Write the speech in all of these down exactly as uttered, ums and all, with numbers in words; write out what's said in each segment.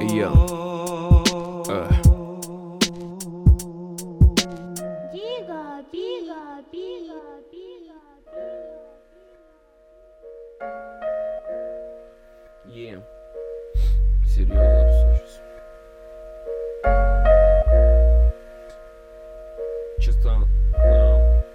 Я. Э. Бига, бига, бига, бига, Е. Серьезно все сейчас. Чисто. Да.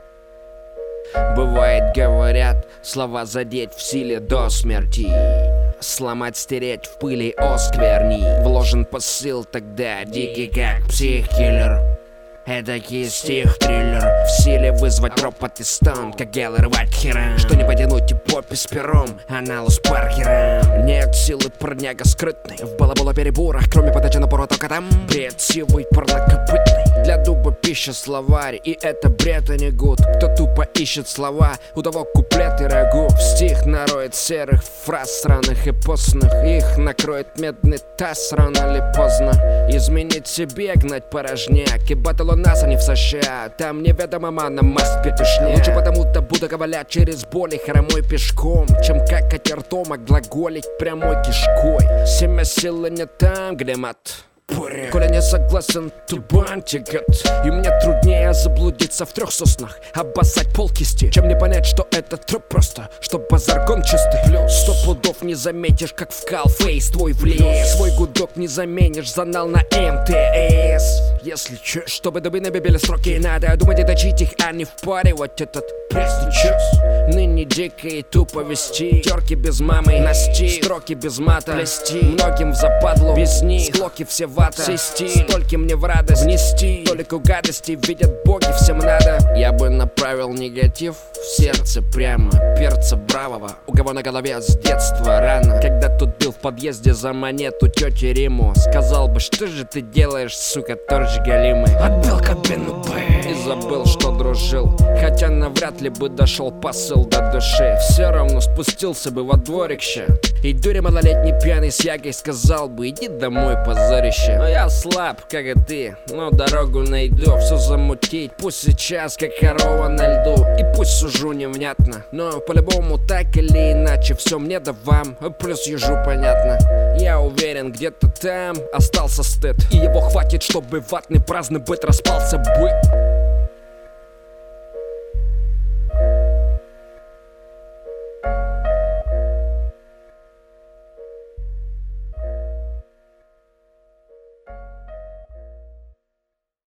Бывает, говорят, слова задеть в силе до смерти, сломать, стереть в пыли оскверни. Вложен посыл тогда дикий, как психкиллер. Эдакий стих-триллер, в силе вызвать ропот и стон, как гелы рвать хера. Что не потянуть и попи с пером, аналуз Паркера. Нет силы парняга скрытный, в балабола-переборах, кроме подачи напора только там. Бред сивый парнокопытный, для дуба пища словарь, и это бред, а не гуд. Кто тупо ищет слова, у того куплет и рагу. В стих нароет серых фраз сраных и постных, их накроет медный таз рано или поздно. Изменить себе, гнать порожняк, и батл у нас, а не в США. Там неведомо мана, маст петушня. Лучше потому-то буду ковылять через боли хромой пешком, чем как ртом, а глаголить прямой кишкой. Семя силы не там, где мат. Коля не согласен, тубан тягот. И мне труднее заблудиться в трех соснах, обоссать полкисти, чем не понять, что это труп просто, что базар гон чистый. Плюс сто пудов не заметишь, как вкал фейс твой влез. Свой гудок не заменишь, занал на эм тэ эс. Если чё, чтобы дубы набили строки, надо думать и точить их, а не впаривать этот пресный час. Ныне дико и тупо вести терки без мамы, насти, строки без мата, плести. Многим в западлу, без них склоки все вата, сести. Столько мне в радость внести, толику гадости видят боги, всем надо. Я бы направил негатив в сердце прямо, перца бравого, у кого на голове с детства рано. Когда тут был в подъезде за монету тети Риму, сказал бы, что же ты делаешь, сука, торч галимый. Отбил кабину и забыл, что дружил, хотя навряд ли бы дошел посыл до души. Все равно спустился бы во дворик ща, и дуре малолетний пьяный с ягой сказал бы, иди домой, позорище. Но я слаб, как и ты, но дорогу найду. Все замутить, пусть сейчас, как корова на льду, и пусть сужу невнятно, но по-любому так или иначе все мне да вам, плюс ежу понятно. Я уверен, где-то там остался стыд, и его хватит, чтобы ватный праздный быт распался бы.